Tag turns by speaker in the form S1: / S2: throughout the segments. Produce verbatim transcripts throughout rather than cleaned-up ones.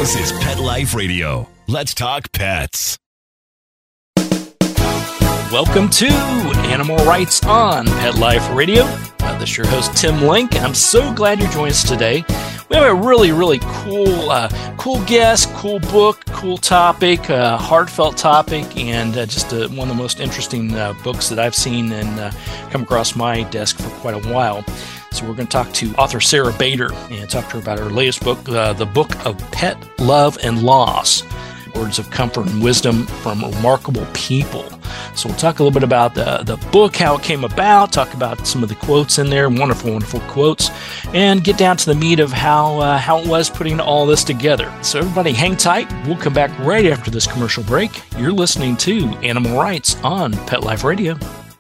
S1: This is Pet Life Radio. Let's talk pets.
S2: Welcome to Animal Rights on Pet Life Radio. Uh, this is your host, Tim Link. I'm so glad you joined us today. We have a really, really cool, uh, cool guest, cool book, cool topic, uh, heartfelt topic, and uh, just uh, one of the most interesting uh, books that I've seen and uh, come across my desk for quite a while. So we're going to talk to author Sarah Bader and talk to her about her latest book, uh, The Book of Pet Love and Loss, Words of Comfort and Wisdom from Remarkable People. So we'll talk a little bit about the, the book, how it came about, talk about some of the quotes in there, wonderful, wonderful quotes, and get down to the meat of how, uh, how it was putting all this together. So everybody hang tight. We'll come back right after this commercial break. You're listening to Animal Rights on Pet Life Radio.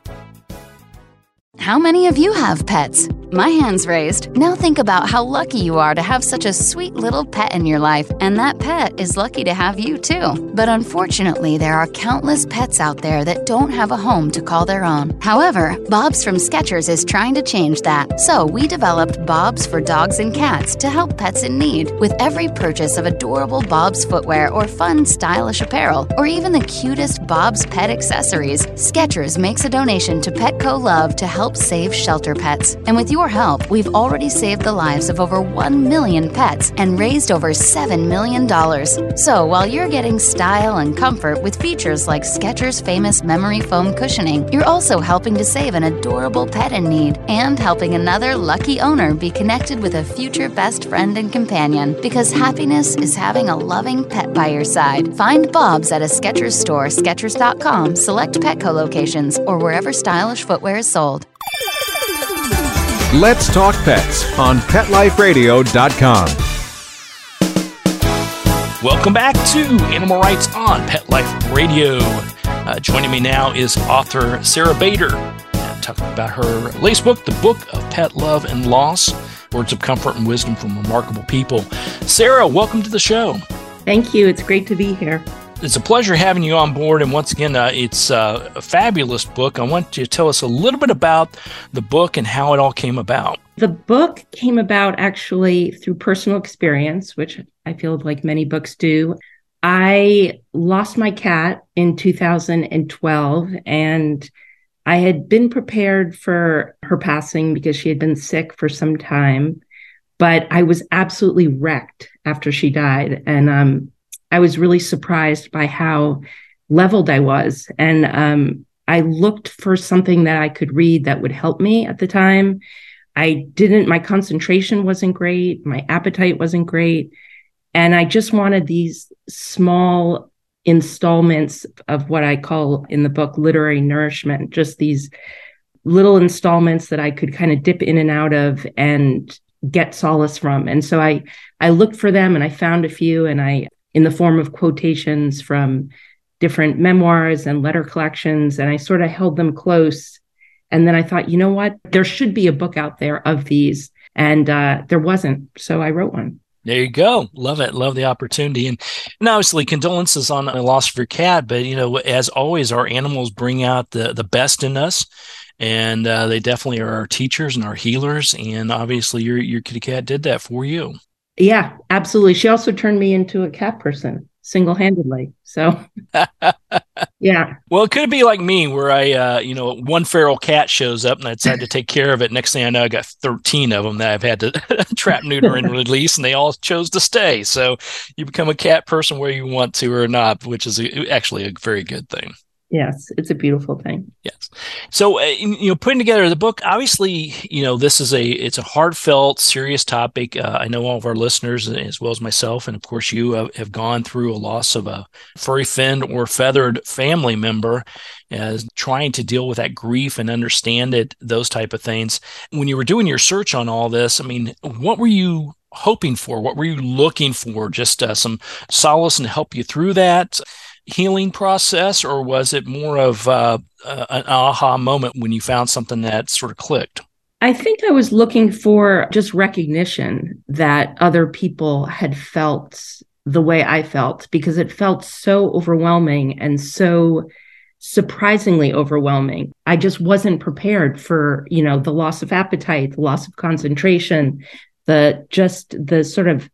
S3: How many of you have pets? My hand's raised. Now think about how lucky you are to have such a sweet little pet in your life, and that pet is lucky to have you too. But unfortunately, there are countless pets out there that don't have a home to call their own. However, Bob's from Skechers is trying to change that. So we developed Bob's for dogs and cats to help pets in need. With every purchase of adorable Bob's footwear or fun, stylish apparel, or even the cutest Bob's pet accessories, Skechers makes a donation to Petco Love to help save shelter pets. And with your help, we've already saved the lives of over one million pets and raised over seven million dollars. So while you're getting style and comfort with features like Skechers' famous memory foam cushioning, you're also helping to save an adorable pet in need and helping another lucky owner be connected with a future best friend and companion. Because happiness is having a loving pet by your side. Find Bob's at a Skechers store, Skechers dot com, select Petco locations, or wherever stylish footwear is sold.
S4: Let's Talk Pets on pet life radio dot com.
S2: Welcome back to Animal Rights on Pet Life Radio. Uh, joining me now is author Sarah Bader. I'm talking about her latest book, The Book of Pet Love and Loss, Words of Comfort and Wisdom from Remarkable People. Sarah, welcome to the show.
S5: Thank you. It's great to be here.
S2: It's a pleasure having you on board. And once again, uh, it's uh, a fabulous book. I want you to tell us a little bit about the book and how it all came about.
S5: The book came about actually through personal experience, which I feel like many books do. I lost my cat in two thousand twelve, and I had been prepared for her passing because she had been sick for some time, but I was absolutely wrecked after she died. And um, I was really surprised by how leveled I was. And um, I looked for something that I could read that would help me at the time. I didn't, my concentration wasn't great. My appetite wasn't great. And I just wanted these small installments of what I call in the book literary nourishment, just these little installments that I could kind of dip in and out of and get solace from. And so I, I looked for them and I found a few, and I, in the form of quotations from different memoirs and letter collections. And I sort of held them close. And then I thought, you know what? There should be a book out there of these. And uh, there wasn't. So I wrote one.
S2: There you go. Love it. Love the opportunity. And, and obviously condolences on the loss of your cat. But, you know, as always, our animals bring out the, the best in us. And uh, they definitely are our teachers and our healers. And obviously your, your kitty cat did that for you.
S5: Yeah, absolutely. She also turned me into a cat person single-handedly. So, yeah.
S2: Well, it could be like me where I, uh, you know, one feral cat shows up and I decide to take care of it. Next thing I know, I got thirteen of them that I've had to trap, neuter, and release, and they all chose to stay. So you become a cat person where you want to or not, which is a, actually a very good thing.
S5: Yes, it's a beautiful thing.
S2: Yes. So, uh, you know, putting together the book, obviously, you know, this is a, it's a heartfelt, serious topic. Uh, I know all of our listeners, as well as myself, and of course you uh, have gone through a loss of a furry finned or feathered family member, as trying to deal with that grief and understand it, those type of things. When you were doing your search on all this, I mean, what were you hoping for? What were you looking for? Just uh, some solace and help you through that healing process, or was it more of uh, uh, an aha moment when you found something that sort of clicked?
S5: I think I was looking for just recognition that other people had felt the way I felt, because it felt so overwhelming and so surprisingly overwhelming. I just wasn't prepared for, you know, the loss of appetite, the loss of concentration, the just the sort of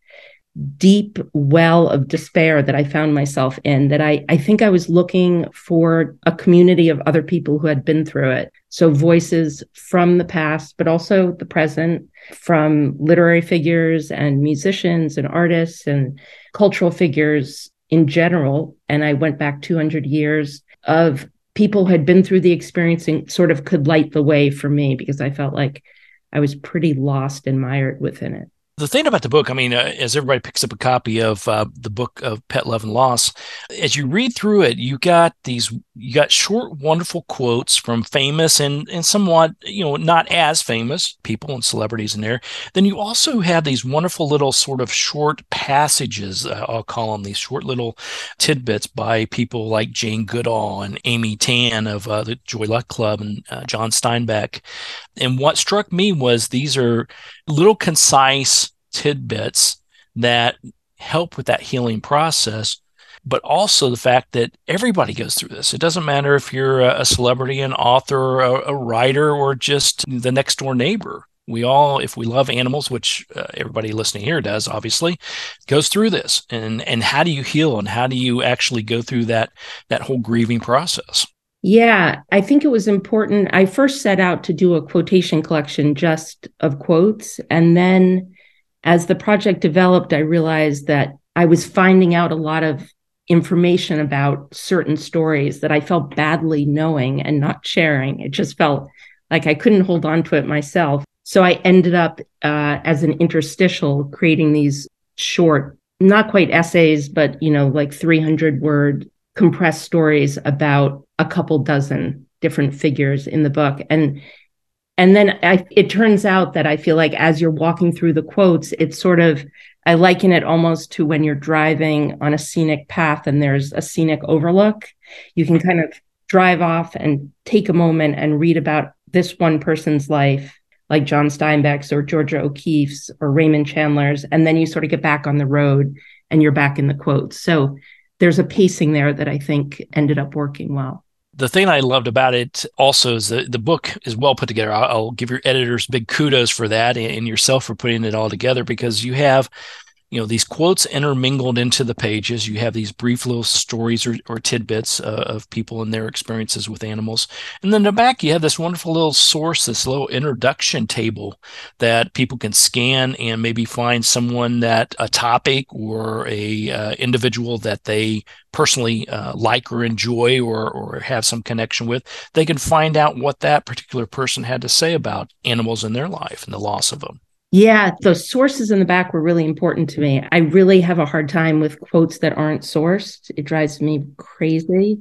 S5: deep well of despair that I found myself in, that I, I think I was looking for a community of other people who had been through it. So voices from the past, but also the present, from literary figures and musicians and artists and cultural figures in general. And I went back two hundred years of people who had been through the experience and sort of could light the way for me, because I felt like I was pretty lost and mired within it.
S2: The thing about the book, I mean, uh, as everybody picks up a copy of uh, the book of Pet Love and Loss, as you read through it, you got these, you got short, wonderful quotes from famous and and somewhat, you know, not as famous people and celebrities in there. Then you also have these wonderful little sort of short passages, uh, I'll call them, these short little tidbits by people like Jane Goodall and Amy Tan of uh, the Joy Luck Club and uh, John Steinbeck. And what struck me was these are little concise tidbits that help with that healing process, but also the fact that everybody goes through this. It doesn't matter if you're a celebrity, an author, a, a writer, or just the next door neighbor. We all, if we love animals, which uh, everybody listening here does, obviously, goes through this. And and how do you heal, and how do you actually go through that that whole grieving process?
S5: Yeah, I think it was important. I first set out to do a quotation collection just of quotes. And then as the project developed, I realized that I was finding out a lot of information about certain stories that I felt badly knowing and not sharing. It just felt like I couldn't hold on to it myself. So I ended up uh, as an interstitial creating these short, not quite essays, but, you know, like three hundred word compressed stories about a couple dozen different figures in the book. And and then I, it turns out that I feel like as you're walking through the quotes, it's sort of, I liken it almost to when you're driving on a scenic path and there's a scenic overlook. You can kind of drive off and take a moment and read about this one person's life, like John Steinbeck's or Georgia O'Keeffe's or Raymond Chandler's, and then you sort of get back on the road and you're back in the quotes. So there's a pacing there that I think ended up working well.
S2: The thing I loved about it also is that the book is well put together. I'll, I'll give your editors big kudos for that, and yourself for putting it all together, because you have, you know, these quotes intermingled into the pages. You have these brief little stories or, or tidbits uh, of people and their experiences with animals. And then in the back, you have this wonderful little source, this little introduction table that people can scan and maybe find someone that a topic or a uh, individual that they personally uh, like or enjoy or, or have some connection with. They can find out what that particular person had to say about animals in their life and the loss of them.
S5: Yeah, those sources in the back were really important to me. I really have a hard time with quotes that aren't sourced. It drives me crazy.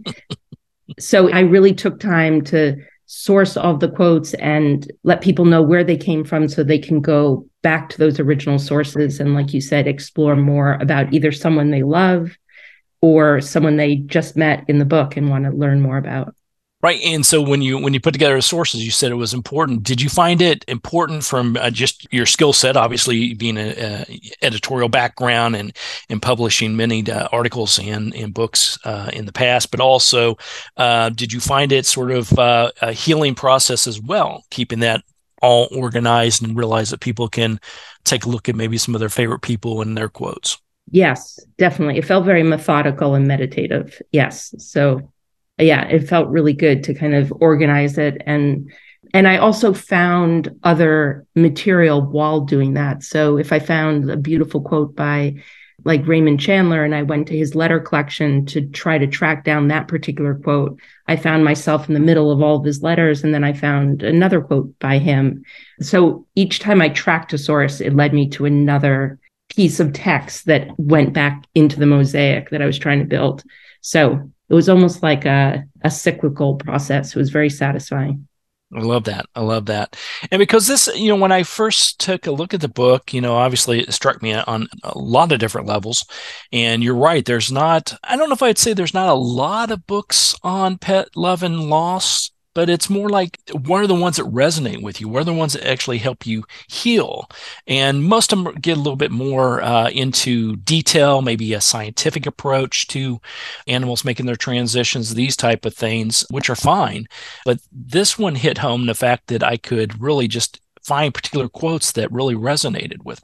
S5: So I really took time to source all of the quotes and let people know where they came from so they can go back to those original sources. And like you said, explore more about either someone they love or someone they just met in the book and want to learn more about.
S2: Right. And so when you when you put together the sources, you said it was important. Did you find it important from uh, just your skill set, obviously being an editorial background and, and publishing many uh, articles and, and books uh, in the past, but also uh, did you find it sort of uh, a healing process as well, keeping that all organized and realize that people can take a look at maybe some of their favorite people and their quotes?
S5: Yes, definitely. It felt very methodical and meditative. Yes. So yeah, it felt really good to kind of organize it. And and I also found other material while doing that. So if I found a beautiful quote by like Raymond Chandler and I went to his letter collection to try to track down that particular quote, I found myself in the middle of all of his letters. And then I found another quote by him. So each time I tracked a source, it led me to another piece of text that went back into the mosaic that I was trying to build. So it was almost like a, a cyclical process. It was very satisfying.
S2: I love that. I love that. And because this, you know, when I first took a look at the book, you know, obviously it struck me on a lot of different levels. And you're right. There's not, I don't know if I'd say there's not a lot of books on pet love and loss, but it's more like what are the ones that resonate with you? What are the ones that actually help you heal? And most of them get a little bit more uh, into detail, maybe a scientific approach to animals making their transitions, these type of things, which are fine. But this one hit home the fact that I could really just find particular quotes that really resonated with me.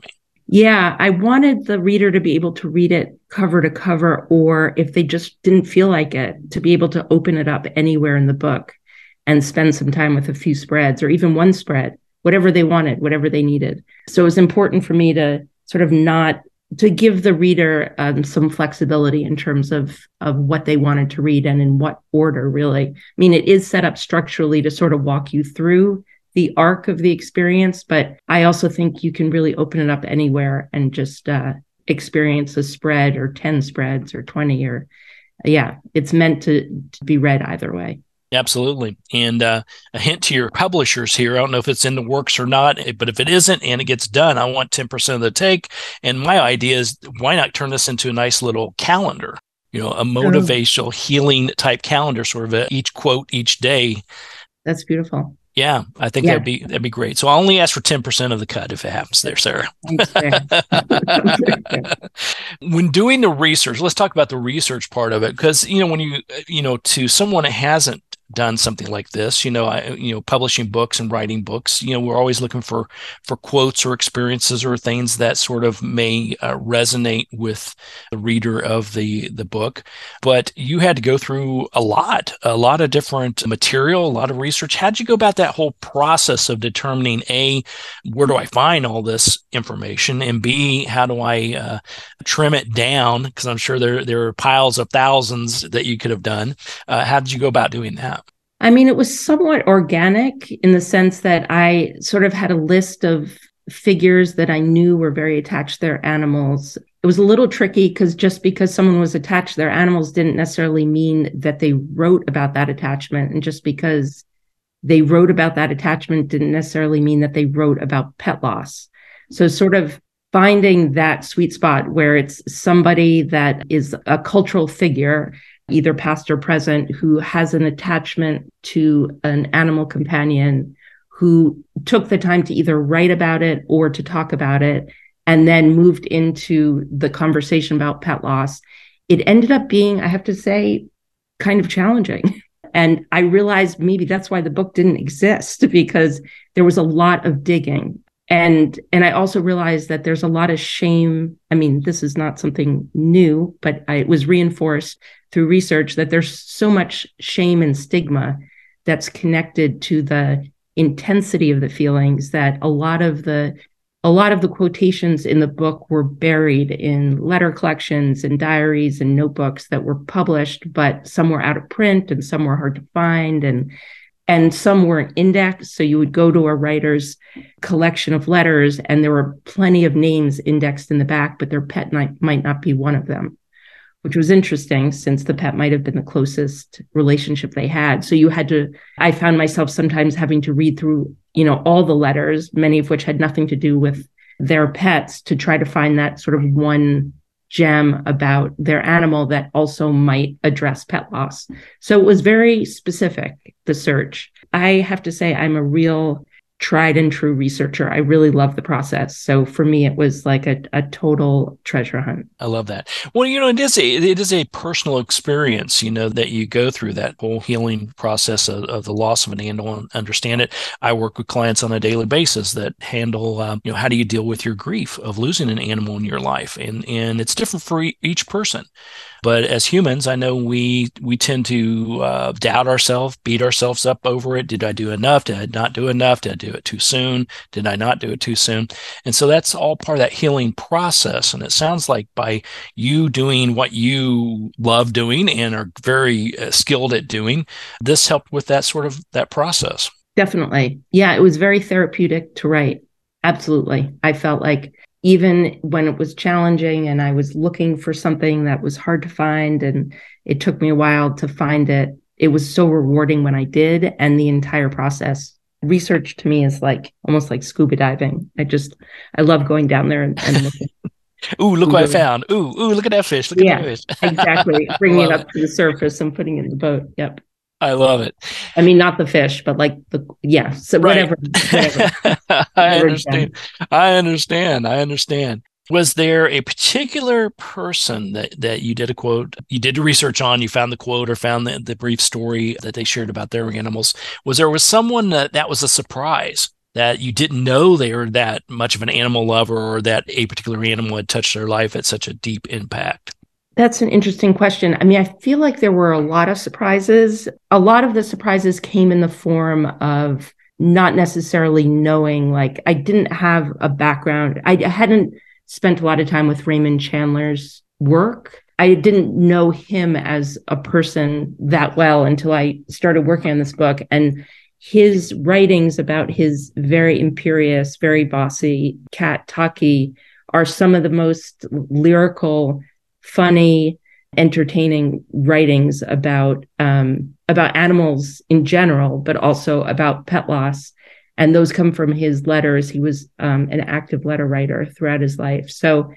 S5: Yeah, I wanted the reader to be able to read it cover to cover, or if they just didn't feel like it, to be able to open it up anywhere in the book and spend some time with a few spreads or even one spread, whatever they wanted, whatever they needed. So it was important for me to sort of not to give the reader um, some flexibility in terms of of what they wanted to read and in what order, really. I mean, it is set up structurally to sort of walk you through the arc of the experience, but I also think you can really open it up anywhere and just uh, experience a spread or ten spreads or twenty or, yeah, it's meant to, to be read either way.
S2: Absolutely. And uh, a hint to your publishers here, I don't know if it's in the works or not, but if it isn't and it gets done, I want ten percent of the take. And my idea is, why not turn this into a nice little calendar, you know, a motivational, healing type calendar, sort of a, each quote each day.
S5: That's beautiful.
S2: Yeah, I think yeah. that'd be that'd be great. So I'll only ask for ten percent of the cut if it happens there, Sarah. When doing the research, let's talk about the research part of it, because, you know, when you, you know, to someone that hasn't done something like this, you know, I, you know, publishing books and writing books, you know, we're always looking for, for quotes or experiences or things that sort of may uh, resonate with the reader of the, the book. But you had to go through a lot, a lot of different material, a lot of research. How'd you go about that whole process of determining, A, where do I find all this information? And B, how do I uh, trim it down? Because I'm sure there, there are piles of thousands that you could have done. Uh, how did you go about doing that?
S5: I mean, it was somewhat organic in the sense that I sort of had a list of figures that I knew were very attached to their animals. It was a little tricky because just because someone was attached to their animals didn't necessarily mean that they wrote about that attachment. And just because they wrote about that attachment didn't necessarily mean that they wrote about pet loss. So sort of finding that sweet spot where it's somebody that is a cultural figure, either past or present, who has an attachment to an animal companion, who took the time to either write about it or to talk about it, and then moved into the conversation about pet loss. It ended up being, I have to say, kind of challenging. And I realized maybe that's why the book didn't exist, because there was a lot of digging. And and I also realized that there's a lot of shame. I mean, this is not something new, but I, it was reinforced through research that there's so much shame and stigma that's connected to the intensity of the feelings, that a lot of the a lot of the quotations in the book were buried in letter collections and diaries and notebooks that were published, but some were out of print and some were hard to find, and and some weren't indexed. So you would go to a writer's collection of letters and there were plenty of names indexed in the back, but their pet might, might not be one of them, which was interesting since the pet might have been the closest relationship they had. So you had to, I found myself sometimes having to read through, you know, all the letters, many of which had nothing to do with their pets, to try to find that sort of one gem about their animal that also might address pet loss. So it was very specific, the search. I have to say, I'm a real tried and true researcher. I really love the process. So for me, it was like a, a total treasure hunt.
S2: I love that. Well, you know, it is a, it is a personal experience, you know, that you go through that whole healing process of, of the loss of an animal and understand it. I work with clients on a daily basis that handle, um, you know, how do you deal with your grief of losing an animal in your life? And, and it's different for e- each person. But as humans, I know we we tend to uh, doubt ourselves, beat ourselves up over it. Did I do enough? Did I not do enough? Did I do it too soon? Did I not do it too soon? And so that's all part of that healing process. And it sounds like by you doing what you love doing and are very uh, skilled at doing, this helped with that sort of that process.
S5: Definitely. Yeah, it was very therapeutic to write. Absolutely. I felt like even when it was challenging and I was looking for something that was hard to find and it took me a while to find it, it was so rewarding when I did. And the entire process, research to me is like almost like scuba diving. I just, I love going down there and, and looking.
S2: Ooh, look what I found. Ooh, ooh, look at that fish. Look at
S5: yeah,
S2: that fish.
S5: Exactly. Bringing it up it. to the surface and putting it in the boat. Yep.
S2: I love it.
S5: I mean, not the fish, but like the, yeah. So
S2: right.
S5: whatever. whatever.
S2: I understand. I understand. I understand. Was there a particular person that, that you did a quote, you did research on, you found the quote or found the, the brief story that they shared about their animals? Was there was someone that, that was a surprise that you didn't know they were that much of an animal lover or that a particular animal had touched their life at such a deep impact?
S5: That's an interesting question. I mean, I feel like there were a lot of surprises. A lot of the surprises came in the form of not necessarily knowing, like I didn't have a background. I hadn't spent a lot of time with Raymond Chandler's work. I didn't know him as a person that well until I started working on this book. And his writings about his very imperious, very bossy cat, Taki, are some of the most lyrical, funny, entertaining writings about um, about animals in general, but also about pet loss. And those come from his letters. He was um, an active letter writer throughout his life. So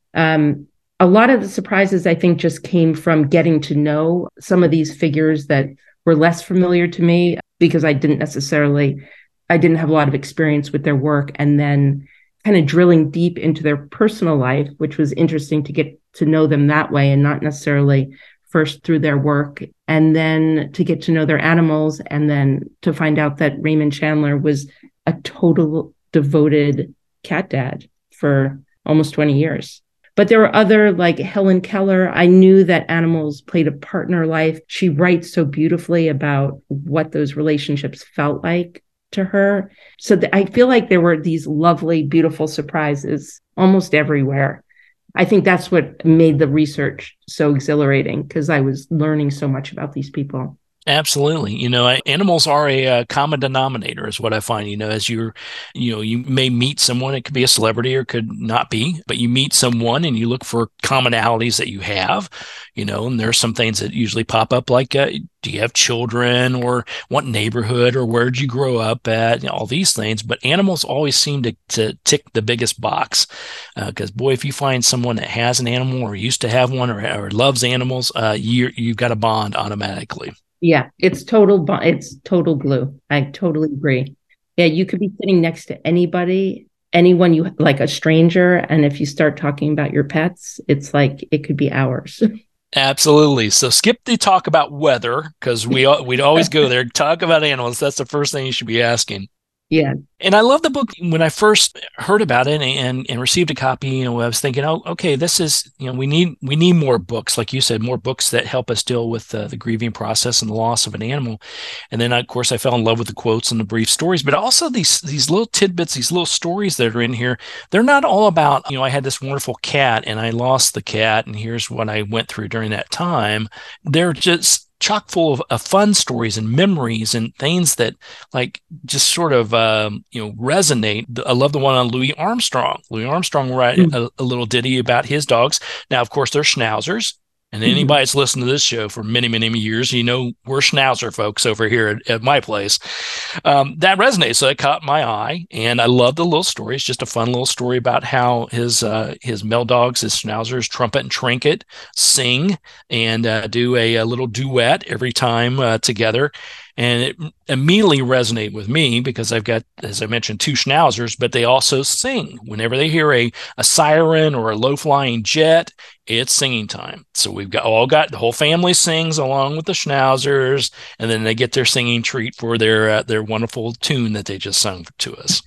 S5: um, a lot of the surprises, I think, just came from getting to know some of these figures that were less familiar to me because I didn't necessarily, I didn't have a lot of experience with their work, and then kind of drilling deep into their personal life, which was interesting to get to know them that way and not necessarily first through their work, and then to get to know their animals, and then to find out that Raymond Chandler was a total devoted cat dad for almost twenty years. But there were other, like Helen Keller. I knew that animals played a part in her life. She writes so beautifully about what those relationships felt like to her. So th- I feel like there were these lovely, beautiful surprises almost everywhere. I think that's what made the research so exhilarating, because I was learning so much about these people.
S2: Absolutely. You know, animals are a, a common denominator is what I find. You know, as you're, you know, you may meet someone, it could be a celebrity or could not be, but you meet someone and you look for commonalities that you have, you know, and there's some things that usually pop up like, uh, do you have children, or what neighborhood, or where did you grow up at, you know, all these things. But animals always seem to, to tick the biggest box, because uh, boy, if you find someone that has an animal or used to have one, or, or loves animals, uh, you you've got a bond automatically.
S5: Yeah, it's total, it's total glue. I totally agree. Yeah, you could be sitting next to anybody, anyone you like, a stranger, and if you start talking about your pets, it's like it could be hours.
S2: Absolutely. So skip the talk about weather, because we we'd always go there. Talk about animals. That's the first thing you should be asking.
S5: Yeah.
S2: And I love the book. When I first heard about it and, and received a copy, you know, I was thinking, oh, okay, this is, you know, we need we need more books, like you said, more books that help us deal with uh, the grieving process and the loss of an animal. And then, of course, I fell in love with the quotes and the brief stories, but also these these little tidbits, these little stories that are in here. They're not all about, you know, I had this wonderful cat and I lost the cat, and here's what I went through during that time. They're just chock full of, of fun stories and memories and things that like just sort of um, you know resonate. I love the one on Louis Armstrong. Louis Armstrong wrote mm-hmm. a, a little ditty about his dogs. Now, of course, they're schnauzers. And anybody that's listened to this show for many, many years, you know, we're schnauzer folks over here at, at my place. Um, that resonates. So it caught my eye. And I love the little story. It's just a fun little story about how his uh, his male dogs, his schnauzers, Trumpet and Trinket, sing and uh, do a, a little duet every time uh, together. And it immediately resonated with me because I've got, as I mentioned, two schnauzers, but they also sing. Whenever they hear a, a siren or a low-flying jet, it's singing time. So we've got all got, the whole family sings along with the schnauzers, and then they get their singing treat for their uh, their wonderful tune that they just sung to us.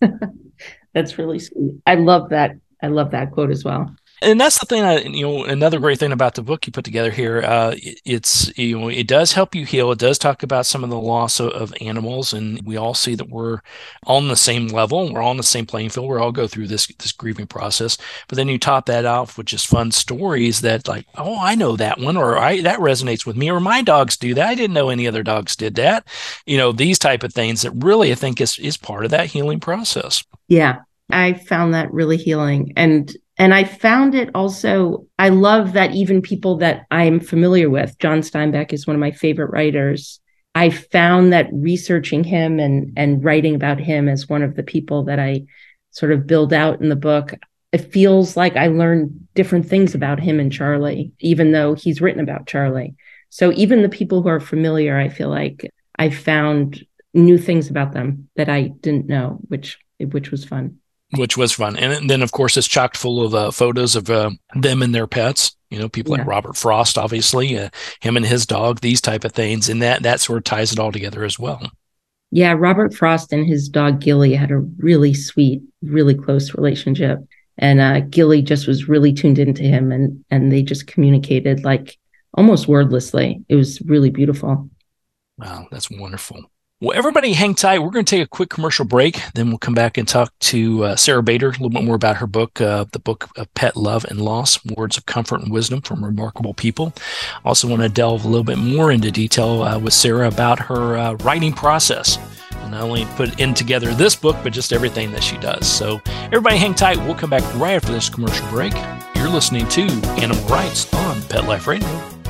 S5: That's really sweet. I love that. I love that quote as well.
S2: And that's the thing, I, you know, another great thing about the book you put together here, uh, it's, you know, it does help you heal. It does talk about some of the loss of, of animals. And we all see that we're all on the same level. We're all on the same playing field. We all go through this, this grieving process. But then you top that off with just fun stories that like, oh, I know that one, or I, that resonates with me, or my dogs do that. I didn't know any other dogs did that. You know, these type of things that really, I think is, is part of that healing process.
S5: Yeah, I found that really healing. And And I found it also, I love that even people that I'm familiar with, John Steinbeck is one of my favorite writers. I found that researching him and, and writing about him as one of the people that I sort of build out in the book, it feels like I learned different things about him and Charlie, even though he's written about Charlie. So even the people who are familiar, I feel like I found new things about them that I didn't know, which which was fun.
S2: Which was fun. And then, of course, it's chocked full of uh, photos of uh, them and their pets. You know, people yeah. like Robert Frost, obviously, uh, him and his dog, these type of things. And that that sort of ties it all together as well.
S5: Yeah, Robert Frost and his dog Gilly had a really sweet, really close relationship. And uh, Gilly just was really tuned into him, and and they just communicated like almost wordlessly. It was really beautiful.
S2: Wow, that's wonderful. Well, everybody hang tight. We're going to take a quick commercial break. Then we'll come back and talk to uh, Sarah Bader a little bit more about her book, uh, the book of Pet Love and Loss, Words of Comfort and Wisdom from Remarkable People. Also want to delve a little bit more into detail uh, with Sarah about her uh, writing process. And not only put in together this book, but just everything that she does. So everybody hang tight. We'll come back right after this commercial break. You're listening to Animal Rights on Pet Life Radio.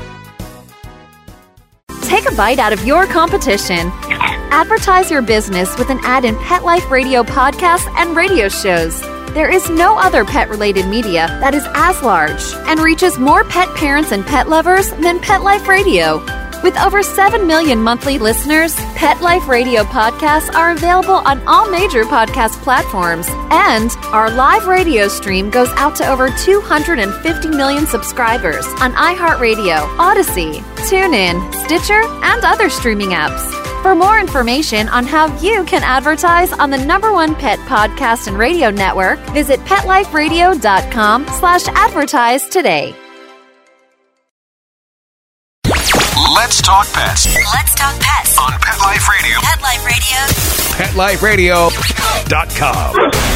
S6: Take a bite out of your competition. Advertise your business with an ad in Pet Life Radio podcasts and radio shows. There is no other pet-related media that is as large and reaches more pet parents and pet lovers than Pet Life Radio. With over seven million monthly listeners, Pet Life Radio podcasts are available on all major podcast platforms, and our live radio stream goes out to over two hundred fifty million subscribers on iHeartRadio, Odyssey, TuneIn, Stitcher, and other streaming apps. For more information on how you can advertise on the number one pet podcast and radio network, visit PetLifeRadio.com slash advertise today.
S1: Let's talk pets.
S7: Let's talk pets
S1: On Pet Life Radio.
S7: Pet Life Radio.
S4: Pet Life Radio
S1: Dot com.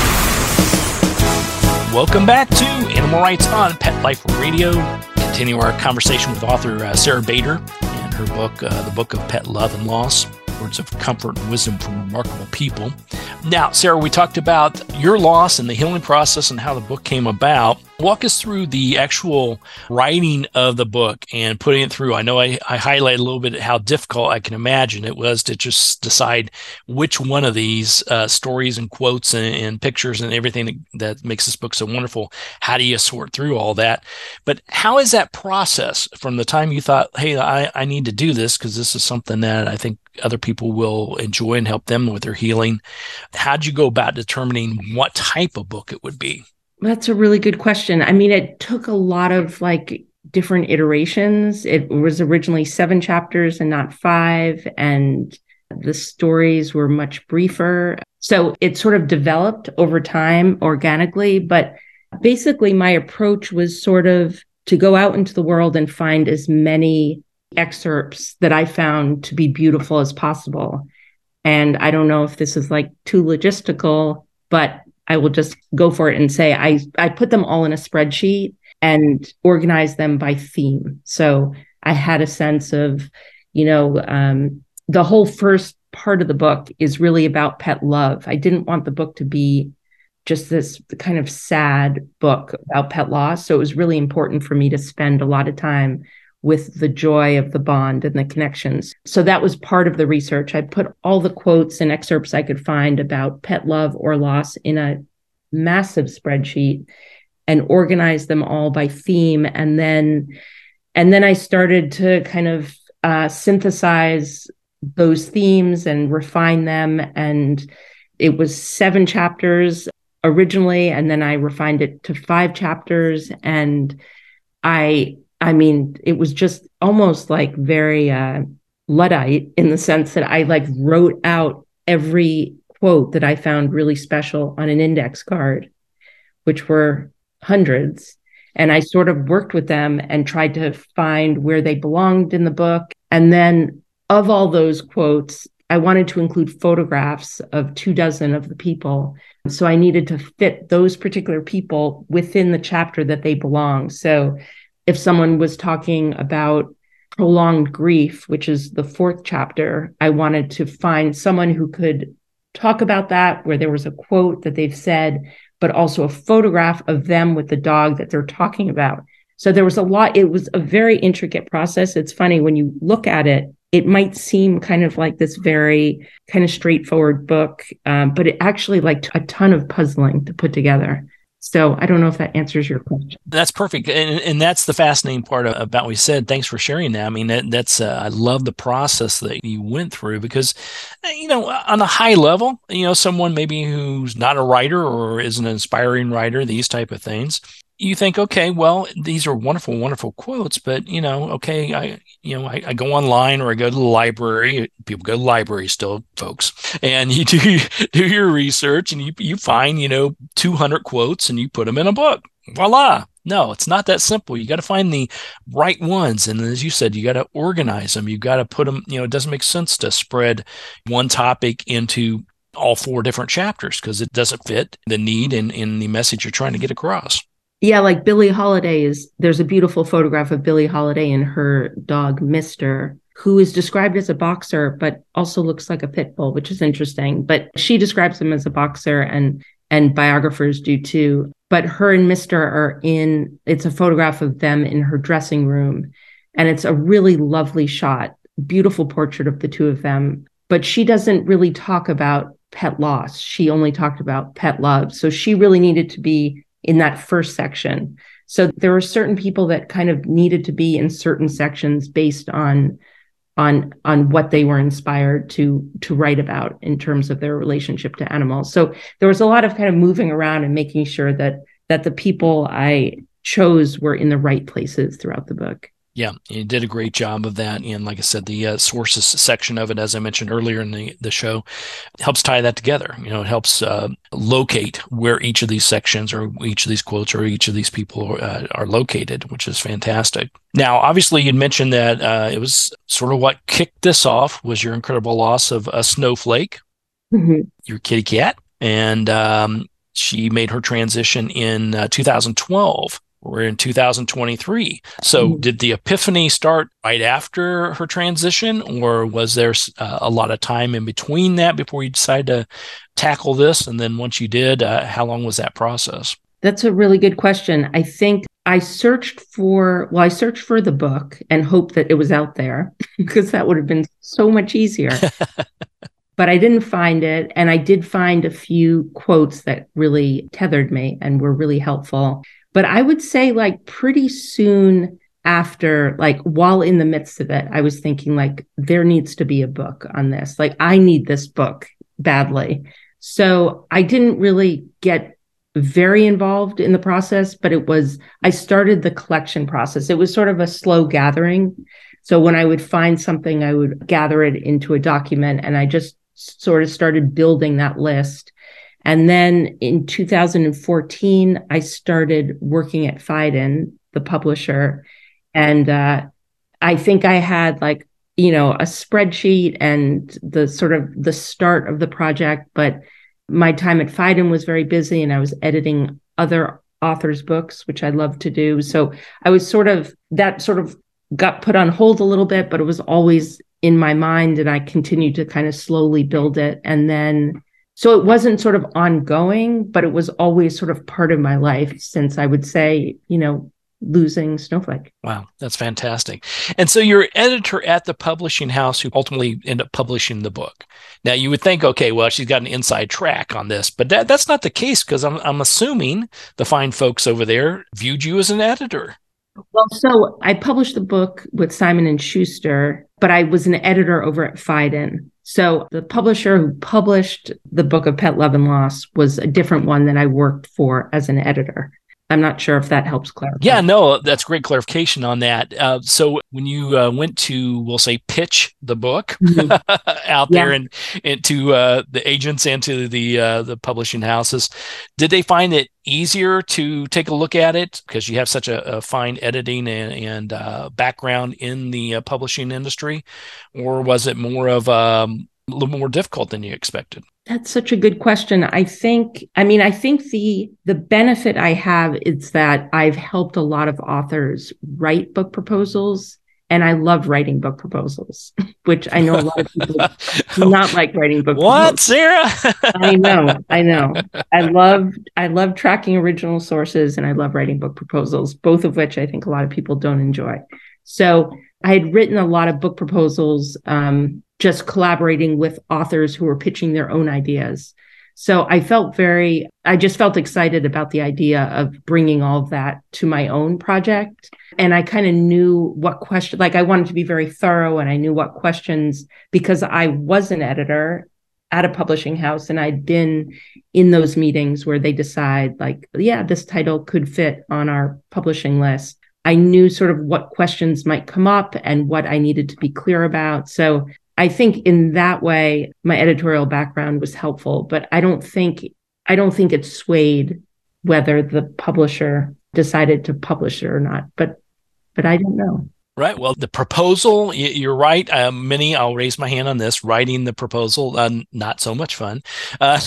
S2: Welcome back to Animal Rights on Pet Life Radio. Continue our conversation with author uh, Sarah Bader and her book, uh, The Book of Pet Love and Loss, Words of Comfort and Wisdom from Remarkable People. Now, Sarah, we talked about your loss and the healing process and how the book came about. Walk us through the actual writing of the book and putting it through. I know I, I highlighted a little bit how difficult I can imagine it was to just decide which one of these uh, stories and quotes and, and pictures and everything that, that makes this book so wonderful. How do you sort through all that? But how is that process from the time you thought, hey, I, I need to do this because this is something that I think other people will enjoy and help them with their healing? How'd you go about determining what type of book it would be?
S5: That's a really good question. I mean, it took a lot of like different iterations. It was originally seven chapters and not five, and the stories were much briefer. So it sort of developed over time organically, but basically my approach was sort of to go out into the world and find as many excerpts that I found to be beautiful as possible. And I don't know if this is like too logistical, but I will just go for it and say I, I put them all in a spreadsheet and organized them by theme. So I had a sense of, you know, um, the whole first part of the book is really about pet love. I didn't want the book to be just this kind of sad book about pet loss. So it was really important for me to spend a lot of time with the joy of the bond and the connections. So that was part of the research. I put all the quotes and excerpts I could find about pet love or loss in a massive spreadsheet and organized them all by theme. And then, and then I started to kind of uh, synthesize those themes and refine them. And it was seven chapters originally, and then I refined it to five chapters. And I I mean, it was just almost like very uh, Luddite in the sense that I like wrote out every quote that I found really special on an index card, which were hundreds. And I sort of worked with them and tried to find where they belonged in the book. And then of all those quotes, I wanted to include photographs of two dozen of the people. So I needed to fit those particular people within the chapter that they belong. So if someone was talking about prolonged grief, which is the fourth chapter, I wanted to find someone who could talk about that, where there was a quote that they've said, but also a photograph of them with the dog that they're talking about. So there was a lot. It was a very intricate process. It's funny when you look at it, it might seem kind of like this very kind of straightforward book, um, but it actually like a ton of puzzling to put together. So I don't know if that answers your question.
S2: That's perfect. And, and that's the fascinating part about what we said. Thanks for sharing that. I mean, that, that's, uh, I love the process that you went through because, you know, on a high level, you know, someone maybe who's not a writer or is an inspiring writer, these type of things, you think, okay, well, these are wonderful, wonderful quotes, but you know, okay, I, you know, I, I go online or I go to the library. People go to libraries still, folks, and you do do your research and you you find, you know, two hundred quotes and you put them in a book. Voila. No, it's not that simple. You got to find the right ones. And as you said, you got to organize them. You got to put them, you know, it doesn't make sense to spread one topic into all four different chapters because it doesn't fit the need and in the message you're trying to get across.
S5: Yeah, like Billie Holiday is, there's a beautiful photograph of Billie Holiday and her dog, Mister, who is described as a boxer, but also looks like a pit bull, which is interesting. But she describes him as a boxer and and biographers do too. But her and Mister are in, it's a photograph of them in her dressing room. And it's a really lovely shot, beautiful portrait of the two of them. But she doesn't really talk about pet loss. She only talked about pet love. So she really needed to be in that first section. So there were certain people that kind of needed to be in certain sections based on on on what they were inspired to to write about in terms of their relationship to animals. So there was a lot of kind of moving around and making sure that that the people I chose were in the right places throughout the book.
S2: Yeah, you did a great job of that. And like I said, the uh, sources section of it, as I mentioned earlier in the, the show, helps tie that together. You know, it helps uh, locate where each of these sections or each of these quotes or each of these people uh, are located, which is fantastic. Now, obviously, you'd mentioned that uh, it was sort of what kicked this off was your incredible loss of a Snowflake, mm-hmm. your kitty cat. And um, she made her transition in uh, two thousand twelve. We're in two thousand twenty-three. So mm-hmm. did the epiphany start right after her transition, or was there uh, a lot of time in between that before you decided to tackle this? And then once you did, uh, how long was that process?
S5: That's a really good question. I think I searched for, well, I searched for the book and hoped that it was out there because that would have been so much easier. But I didn't find it. And I did find a few quotes that really tethered me and were really helpful. But I would say like pretty soon after, like while in the midst of it, I was thinking like there needs to be a book on this. Like I need this book badly. So I didn't really get very involved in the process, but it was, I started the collection process. It was sort of a slow gathering. So when I would find something, I would gather it into a document and I just sort of started building that list. And then in two thousand fourteen, I started working at Phaidon, the publisher. And uh, I think I had like, you know, a spreadsheet and the sort of the start of the project. But my time at Phaidon was very busy and I was editing other authors' books, which I love to do. So I was sort of, that sort of got put on hold a little bit, but it was always in my mind and I continued to kind of slowly build it. And then So it wasn't sort of ongoing, but it was always sort of part of my life since I would say, you know, losing Snowflake.
S2: Wow, that's fantastic. And so you're editor at the publishing house who ultimately end up publishing the book. Now you would think, okay, well, she's got an inside track on this, but that, that's not the case because I'm, I'm assuming the fine folks over there viewed you as an editor.
S5: Well, so I published the book with Simon and Schuster, but I was an editor over at Phaidon. So the publisher who published the book of Pet Love and Loss was a different one that I worked for as an editor. I'm not sure if that helps clarify.
S2: Yeah, no, that's great clarification on that. Uh, so when you uh, went to, we'll say, pitch the book mm-hmm. out there yeah. and, and to uh, the agents and to the uh, the publishing houses, did they find it easier to take a look at it because you have such a, a fine editing and, and uh, background in the uh, publishing industry, or was it more of um, a little more difficult than you expected?
S5: That's such a good question. I think, I mean, I think the the benefit I have is that I've helped a lot of authors write book proposals, and I love writing book proposals, which I know a lot of people do not like writing book
S2: what,
S5: proposals.
S2: What, Sarah?
S5: I know, I know. I love, I love tracking original sources, and I love writing book proposals, both of which I think a lot of people don't enjoy. So I had written a lot of book proposals, um, just collaborating with authors who were pitching their own ideas. So I felt very, I just felt excited about the idea of bringing all of that to my own project. And I kind of knew what question, like I wanted to be very thorough and I knew what questions, because I was an editor at a publishing house, and I'd been in those meetings where they decide like, yeah, this title could fit on our publishing list. I knew sort of what questions might come up and what I needed to be clear about. So I think in that way, my editorial background was helpful, but I don't think I don't think it swayed whether the publisher decided to publish it or not. But but I don't know.
S2: Right. Well, the proposal, you're right. Uh, many, I'll raise my hand on this, writing the proposal, uh, not so much fun. Uh,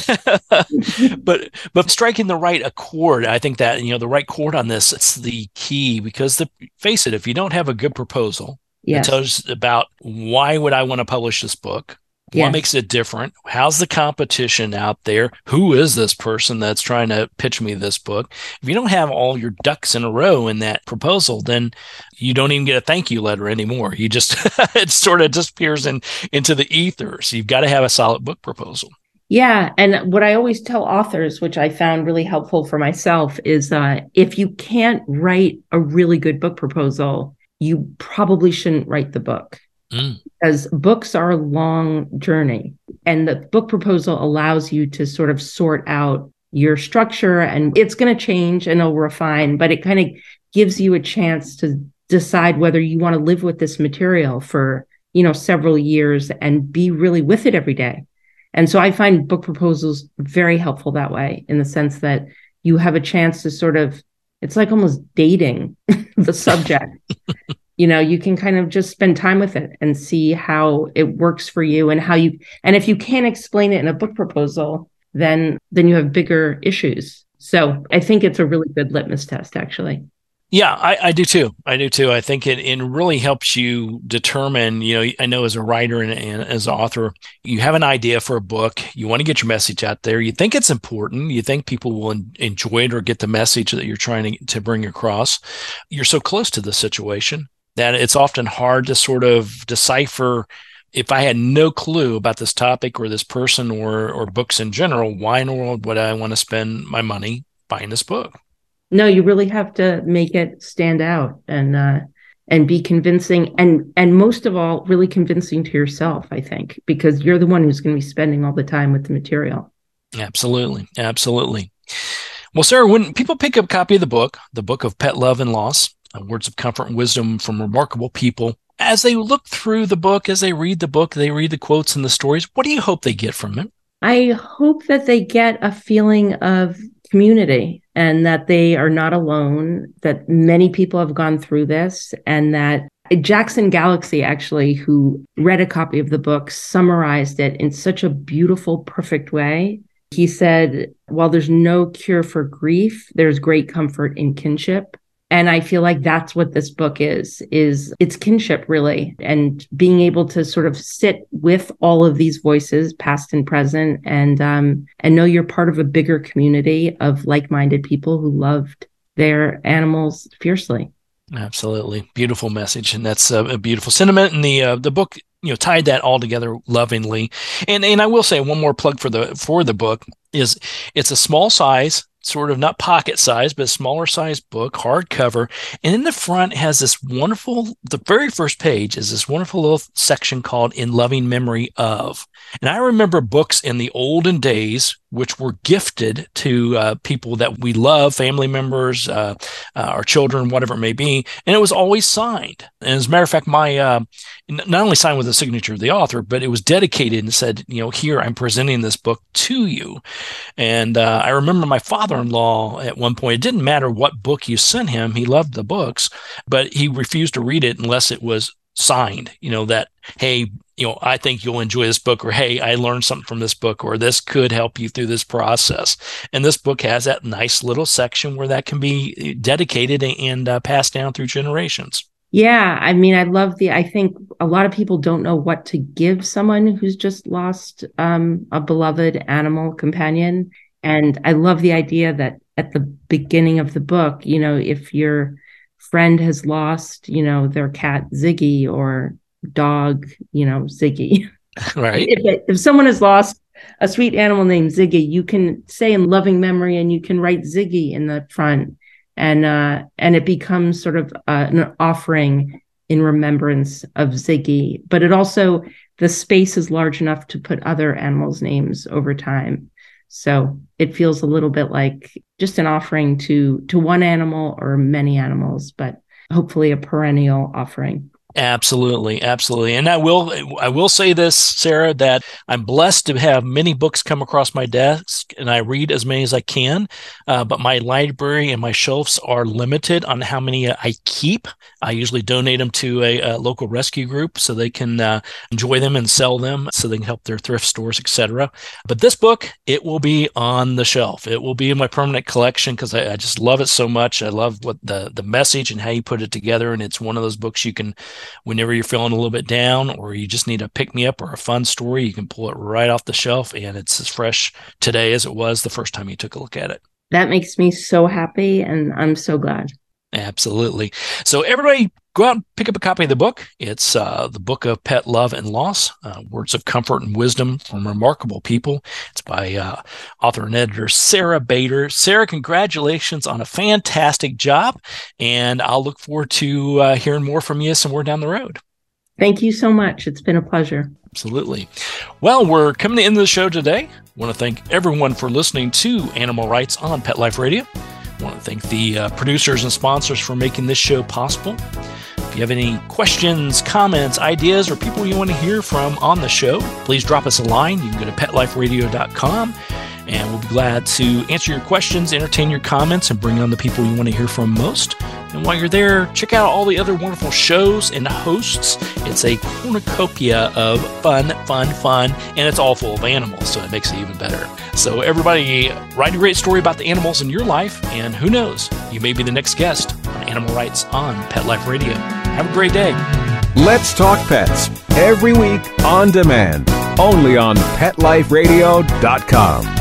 S2: but but striking the right accord, I think that, you know, the right chord on this, it's the key, because the, face it, if you don't have a good proposal, yes. It tells us about why would I want to publish this book? What yes. makes it different? How's the competition out there? Who is this person that's trying to pitch me this book? If you don't have all your ducks in a row in that proposal, then you don't even get a thank you letter anymore. You just, it sort of disappears in, into the ether. So you've got to have a solid book proposal.
S5: Yeah. And what I always tell authors, which I found really helpful for myself, is uh, if you can't write a really good book proposal, you probably shouldn't write the book. Mm. Because books are a long journey, and the book proposal allows you to sort of sort out your structure, and it's going to change and it'll refine, but it kind of gives you a chance to decide whether you want to live with this material for, you know, several years and be really with it every day. And so I find book proposals very helpful that way, in the sense that you have a chance to sort of, it's like almost dating the subject. You know, you can kind of just spend time with it and see how it works for you, and how you, and if you can't explain it in a book proposal, then, then you have bigger issues. So I think it's a really good litmus test, actually.
S2: Yeah, I, I do too. I do too. I think it, it really helps you determine, you know, I know as a writer and, and as an author, you have an idea for a book, you want to get your message out there, you think it's important, you think people will en- enjoy it or get the message that you're trying to, to bring across. You're so close to the situation that it's often hard to sort of decipher, if I had no clue about this topic or this person or or books in general, why in the world would I want to spend my money buying this book?
S5: No, you really have to make it stand out and uh, and be convincing, and and most of all, really convincing to yourself, I think, because you're the one who's going to be spending all the time with the material.
S2: Absolutely. Absolutely. Well, Sarah, when people pick up a copy of the book, the book of Pet Love and Loss, Words of Comfort and Wisdom from Remarkable People, as they look through the book, as they read the book, they read the quotes and the stories, what do you hope they get from it?
S5: I hope that they get a feeling of community, and that they are not alone, that many people have gone through this, and that Jackson Galaxy, actually, who read a copy of the book, summarized it in such a beautiful, perfect way. He said, while there's no cure for grief, there's great comfort in kinship. And I feel like that's what this book is, is it's kinship, really, and being able to sort of sit with all of these voices, past and present, and um, and know you're part of a bigger community of like-minded people who loved their animals fiercely.
S2: Absolutely. Beautiful message. And that's a, a beautiful sentiment. And the uh, the book, you know, tied that all together lovingly. And and I will say one more plug for the for the book is it's a small size, sort of not pocket size, but a smaller size book, hardcover. And in the front has this wonderful, the very first page is this wonderful little section called In Loving Memory Of. And I remember books in the olden days, which were gifted to uh, people that we love, family members, uh, uh, our children, whatever it may be. And it was always signed. And as a matter of fact, my, uh, not only signed with the signature of the author, but it was dedicated and said, you know, here, I'm presenting this book to you. And uh, I remember my father-in-law at one point, it didn't matter what book you sent him, he loved the books, but he refused to read it unless it was signed, you know, that, hey, you know, I think you'll enjoy this book, or, hey, I learned something from this book, or this could help you through this process. And this book has that nice little section where that can be dedicated and uh, passed down through generations.
S5: Yeah. I mean, I love the, I think a lot of people don't know what to give someone who's just lost um, a beloved animal companion. And I love the idea that at the beginning of the book, you know, if your friend has lost, you know, their cat Ziggy, or dog, you know, Ziggy.
S2: Right.
S5: If, if someone has lost a sweet animal named Ziggy, you can say in loving memory, and you can write Ziggy in the front, and uh, and it becomes sort of uh, an offering in remembrance of Ziggy. But it also the space is large enough to put other animals' names over time. So it feels a little bit like just an offering to to one animal or many animals, but hopefully a perennial offering.
S2: Absolutely, absolutely. And I will I will say this, Sarah, that I'm blessed to have many books come across my desk, and I read as many as I can, uh, but my library and my shelves are limited on how many I keep. I usually donate them to a, a local rescue group so they can uh, enjoy them and sell them so they can help their thrift stores, et cetera. But this book, it will be on the shelf. It will be in my permanent collection because I, I just love it so much. I love what the, the message and how you put it together, and it's one of those books you can, whenever you're feeling a little bit down or you just need a pick-me-up or a fun story, you can pull it right off the shelf, and it's as fresh today as it was the first time you took a look at it.
S5: That makes me so happy, and I'm so glad.
S2: Absolutely. So everybody go out and pick up a copy of the book. It's uh, the Book of Pet Love and Loss, uh, Words of Comfort and Wisdom from Remarkable People. It's by uh, author and editor Sarah Bader. Sarah, congratulations on a fantastic job, and I'll look forward to uh, hearing more from you somewhere down the road.
S5: Thank you so much. It's been a pleasure.
S2: Absolutely. Well, we're coming to the end of the show today. I want to thank everyone for listening to Animal Rights on Pet Life Radio. I want to thank the uh, producers and sponsors for making this show possible. If you have any questions, comments, ideas, or people you want to hear from on the show, please drop us a line. You can go to pet life radio dot com, and we'll be glad to answer your questions, entertain your comments, and bring on the people you want to hear from most. And while you're there, check out all the other wonderful shows and hosts. It's a cornucopia of fun, fun, fun, and it's all full of animals, so it makes it even better. So everybody, write a great story about the animals in your life, and who knows, you may be the next guest on Animal Rights on Pet Life Radio. Have a great day.
S4: Let's Talk Pets, every week on demand, only on pet life radio dot com.